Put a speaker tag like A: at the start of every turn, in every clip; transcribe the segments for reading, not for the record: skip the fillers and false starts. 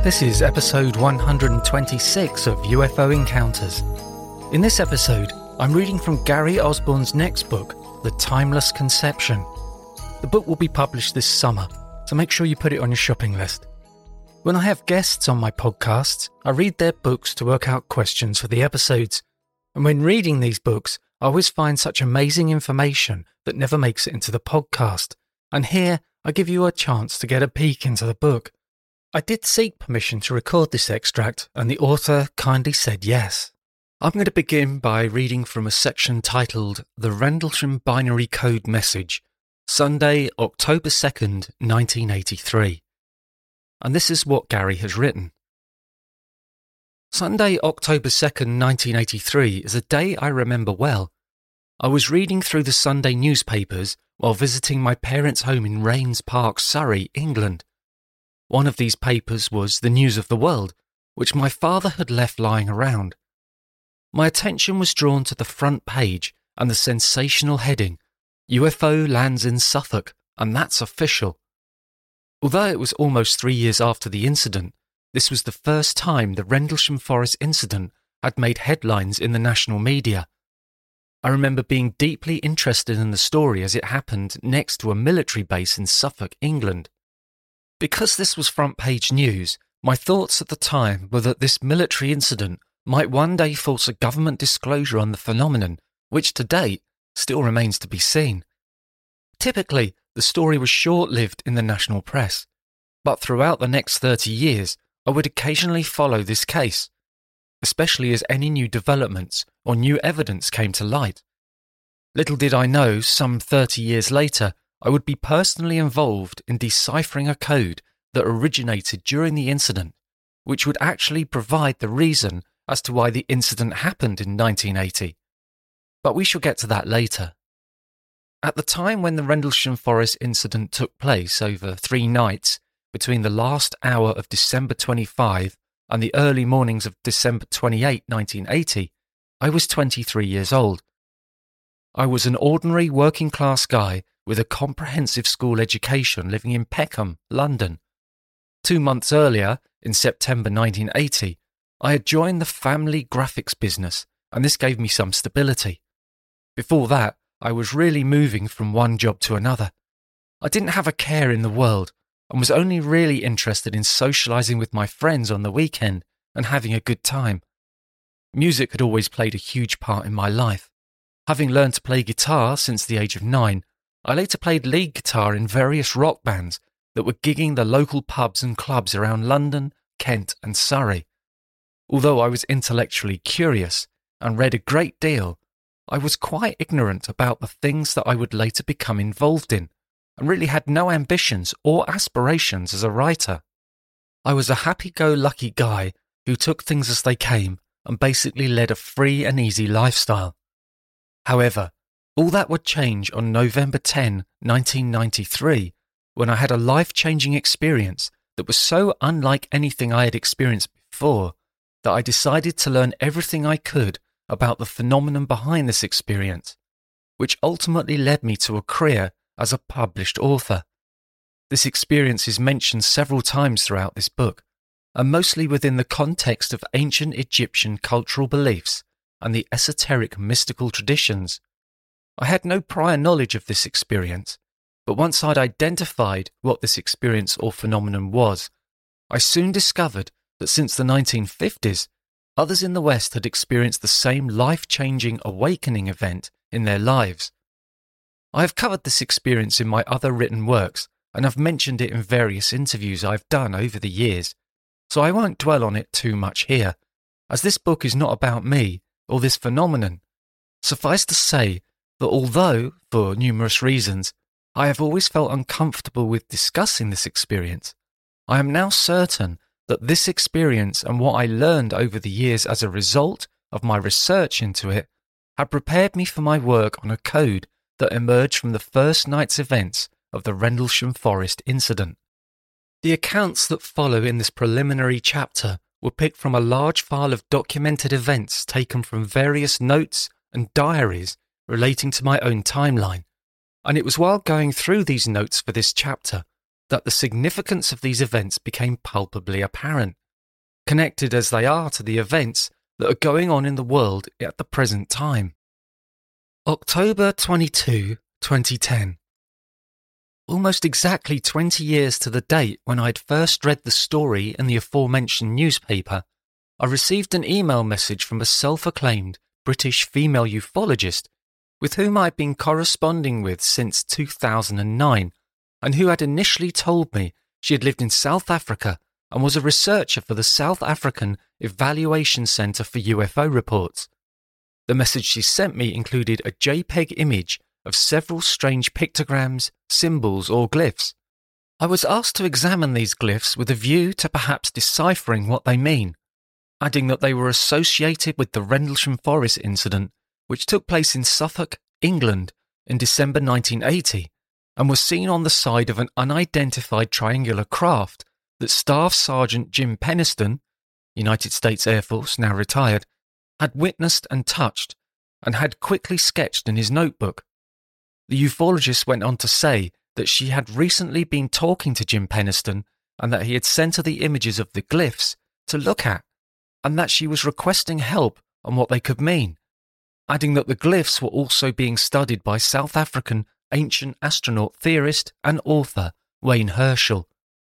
A: This is episode 126 of UFO Encounters. In this episode, I'm reading from Gary Osborne's next book, The Timeless Conception. The book will be published this summer, so make sure you put it on your shopping list. When I have guests on my podcasts, I read their books to work out questions for the episodes. And when reading these books, I always find such amazing information that never makes it into the podcast. And here, I give you a chance to get a peek into the book. I did seek permission to record this extract, and the author kindly said yes. I'm going to begin by reading from a section titled The Rendlesham Binary Code Message, Sunday, October 2nd, 1983. And this is what Gary has written. Sunday, October 2nd, 1983 is a day I remember well. I was reading through the Sunday newspapers while visiting my parents' home in Rains Park, Surrey, England. One of these papers was The News of the World, which my father had left lying around. My attention was drawn to the front page and the sensational heading, UFO lands in Suffolk, and that's official. Although it was almost 3 years after the incident, this was the first time the Rendlesham Forest incident had made headlines in the national media. I remember being deeply interested in the story as it happened next to a military base in Suffolk, England. Because this was front-page news, my thoughts at the time were that this military incident might one day force a government disclosure on the phenomenon, which to date still remains to be seen. Typically, the story was short-lived in the national press, but throughout the next 30 years, I would occasionally follow this case, especially as any new developments or new evidence came to light. Little did I know, some 30 years later, I would be personally involved in deciphering a code that originated during the incident, which would actually provide the reason as to why the incident happened in 1980. But we shall get to that later. At the time when the Rendlesham Forest incident took place over 3 nights, between the last hour of December 25 and the early mornings of December 28, 1980, I was 23 years old. I was an ordinary working-class guy with a comprehensive school education living in Peckham, London. 2 months earlier, in September 1980, I had joined the family graphics business, and this gave me some stability. Before that, I was really moving from one job to another. I didn't have a care in the world, and was only really interested in socialising with my friends on the weekend and having a good time. Music had always played a huge part in my life. Having learned to play guitar since the age of 9, I later played lead guitar in various rock bands that were gigging the local pubs and clubs around London, Kent and Surrey. Although I was intellectually curious and read a great deal, I was quite ignorant about the things that I would later become involved in, and really had no ambitions or aspirations as a writer. I was a happy-go-lucky guy who took things as they came and basically led a free and easy lifestyle. However, all that would change on November 10, 1993, when I had a life-changing experience that was so unlike anything I had experienced before that I decided to learn everything I could about the phenomenon behind this experience, which ultimately led me to a career as a published author. This experience is mentioned several times throughout this book, and mostly within the context of ancient Egyptian cultural beliefs and the esoteric mystical traditions. I had no prior knowledge of this experience, but once I'd identified what this experience or phenomenon was, I soon discovered that since the 1950s, others in the West had experienced the same life-changing awakening event in their lives. I have covered this experience in my other written works, and have mentioned it in various interviews I've done over the years, so I won't dwell on it too much here, as this book is not about me or this phenomenon. Suffice to say that although, for numerous reasons, I have always felt uncomfortable with discussing this experience, I am now certain that this experience and what I learned over the years as a result of my research into it had prepared me for my work on a code that emerged from the first night's events of the Rendlesham Forest incident. The accounts that follow in this preliminary chapter were picked from a large file of documented events taken from various notes and diaries relating to my own timeline, and it was while going through these notes for this chapter that the significance of these events became palpably apparent, connected as they are to the events that are going on in the world at the present time. October 22, 2010. Almost exactly 20 years to the date when I had first read the story in the aforementioned newspaper, I received an email message from a self-acclaimed British female ufologist with whom I had been corresponding with since 2009 and who had initially told me she had lived in South Africa and was a researcher for the South African Evaluation Centre for UFO Reports. The message she sent me included a JPEG image of several strange pictograms, symbols or glyphs. I was asked to examine these glyphs with a view to perhaps deciphering what they mean, adding that they were associated with the Rendlesham Forest incident, which took place in Suffolk, England, in December 1980, and was seen on the side of an unidentified triangular craft that Staff Sergeant Jim Penniston, United States Air Force, now retired, had witnessed and touched, and had quickly sketched in his notebook. The ufologist went on to say that she had recently been talking to Jim Penniston and that he had sent her the images of the glyphs to look at, and that she was requesting help on what they could mean, adding that the glyphs were also being studied by South African ancient astronaut theorist and author Wayne Herschel.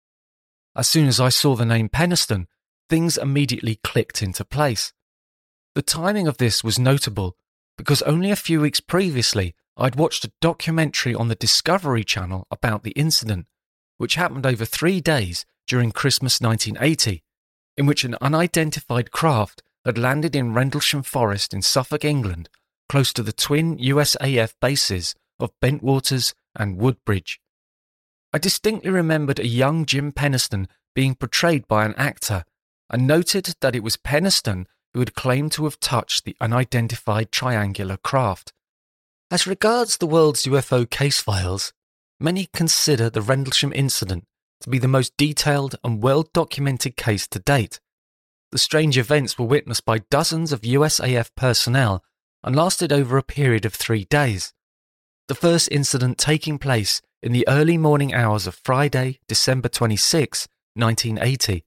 A: As soon as I saw the name Penniston, things immediately clicked into place. The timing of this was notable because only a few weeks previously I'd watched a documentary on the Discovery Channel about the incident, which happened over 3 days during Christmas 1980, in which an unidentified craft had landed in Rendlesham Forest in Suffolk, England, close to the twin USAF bases of Bentwaters and Woodbridge. I distinctly remembered a young Jim Penniston being portrayed by an actor, and noted that it was Penniston who had claimed to have touched the unidentified triangular craft. As regards the world's UFO case files, many consider the Rendlesham incident to be the most detailed and well-documented case to date. The strange events were witnessed by dozens of USAF personnel and lasted over a period of 3 days. The first incident taking place in the early morning hours of Friday, December 26, 1980.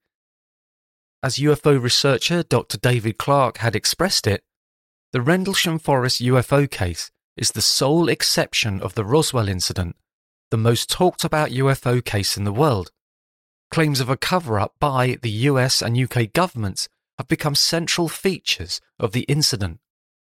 A: As UFO researcher Dr. David Clark had expressed it, the Rendlesham Forest UFO case is the sole exception of the Roswell incident, the most talked about UFO case in the world. Claims of a cover-up by the US and UK governments have become central features of the incident.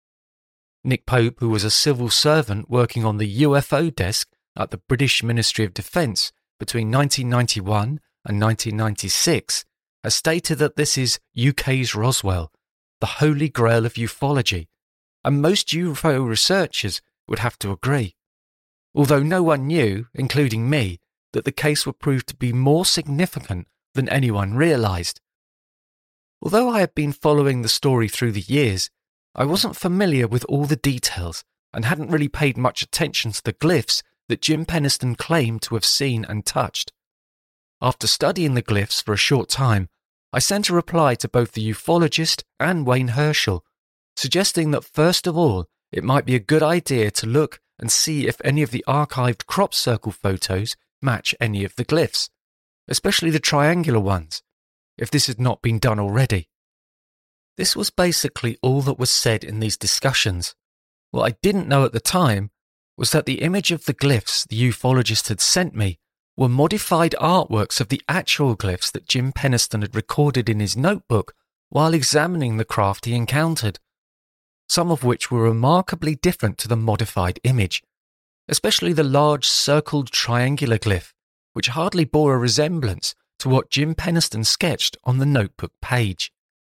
A: Nick Pope, who was a civil servant working on the UFO desk at the British Ministry of Defence between 1991 and 1996, has stated that this is UK's Roswell, the holy grail of ufology, and most UFO researchers would have to agree. Although no one knew, including me, that the case would prove to be more significant than anyone realised. Although I had been following the story through the years, I wasn't familiar with all the details and hadn't really paid much attention to the glyphs that Jim Penniston claimed to have seen and touched. After studying the glyphs for a short time, I sent a reply to both the ufologist and Wayne Herschel, suggesting that first of all, it might be a good idea to look and see if any of the archived crop circle photos match any of the glyphs, especially the triangular ones, if this had not been done already. This was basically all that was said in these discussions. What I didn't know at the time was that the image of the glyphs the ufologist had sent me were modified artworks of the actual glyphs that Jim Penniston had recorded in his notebook while examining the craft he encountered, some of which were remarkably different to the modified image, especially the large circled triangular glyph, which hardly bore a resemblance to what Jim Penniston sketched on the notebook page.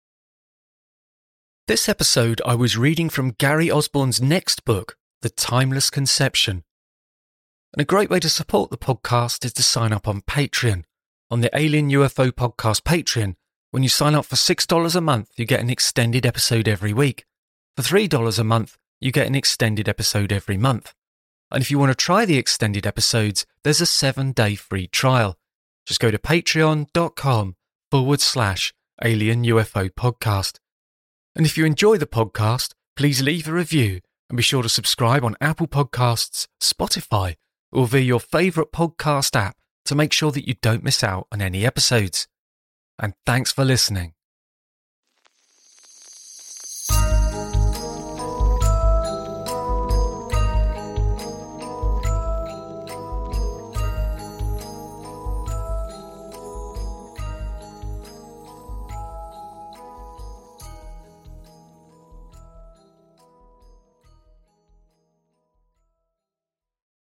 A: This episode I was reading from Gary Osborne's next book, The Timeless Conception. And a great way to support the podcast is to sign up on Patreon. On the Alien UFO Podcast Patreon, when you sign up for $6 a month, you get an extended episode every week. For $3 a month, you get an extended episode every month. And if you want to try the extended episodes, there's a 7-day free trial. Just go to patreon.com/Alien UFO Podcast. And if you enjoy the podcast, please leave a review and be sure to subscribe on Apple Podcasts, Spotify, or via your favourite podcast app to make sure that you don't miss out on any episodes. And thanks for listening.